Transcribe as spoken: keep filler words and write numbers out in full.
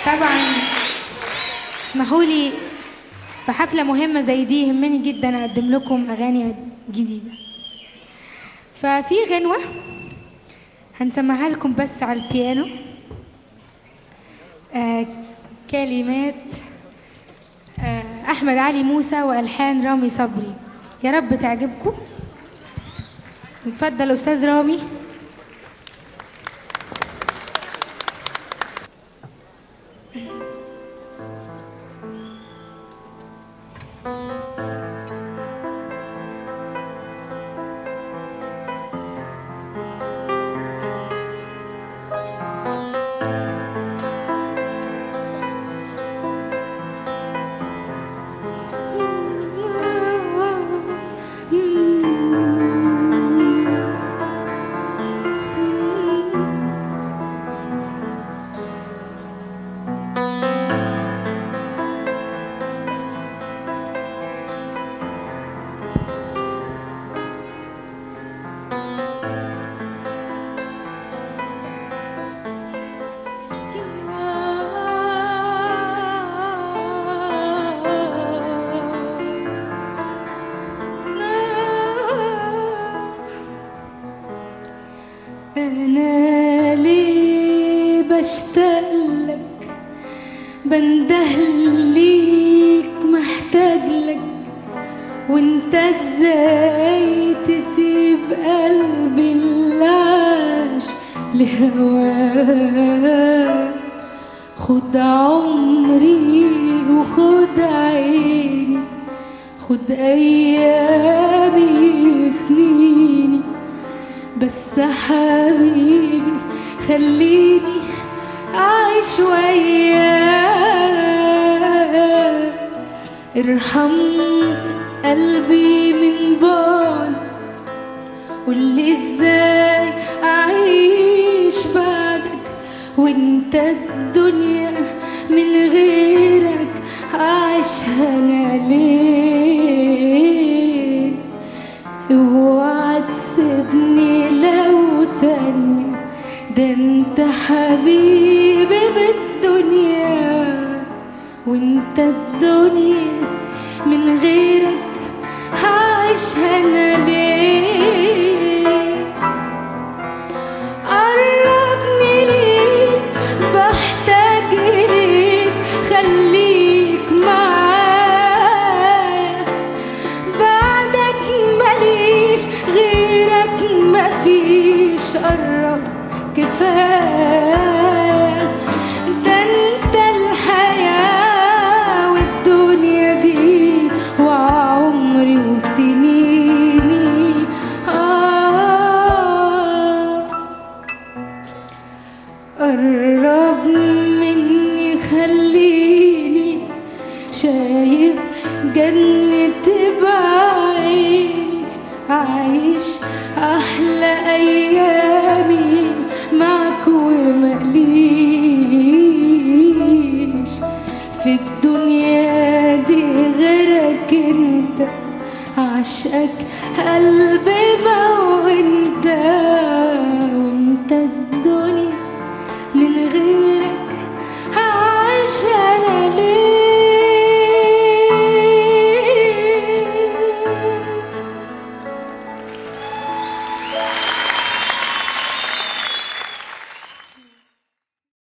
طبعا اسمحوا لي في حفلة مهمة زي دي يهمني جدا أقدم لكم أغاني جديدة. ففي غنوة هنسمعها لكم بس على البيانو، آه كلمات آه أحمد علي موسى وألحان رامي صبري. يا رب تعجبكم. اتفضل أستاذ رامي. أنا ليه بشتاقلك بندهليك محتاجلك، وانت ازاي تسيب قلبي اللي عاش لهواك. خد عمري وخد عيني، خد أيامي وسنيني، بس حبيبي خليني أعيش وياك. ارحم قلبي من بعد، قولي ازاي أعيش بعدك، وانت الدنيا من غيرك أعيشها أنا ليه؟ اوعى تسيبني لو ثانية، ده انت حبيبي بالدنيا، وانت الدنيا من غيرك هعيشها انا ليه؟ قربني ليك بحتاج اليك، خليك معايا، بعدك ماليش غيرك مفيش، قرب كفاية، ده انت الحياة والدنيا دي وعمري وسنيني. آه قرب مني خليني شايف جنة بعيني، عايش أحلى أيامي معك ومقليش في الدنيا دي غيرك انت، عشقك قلبي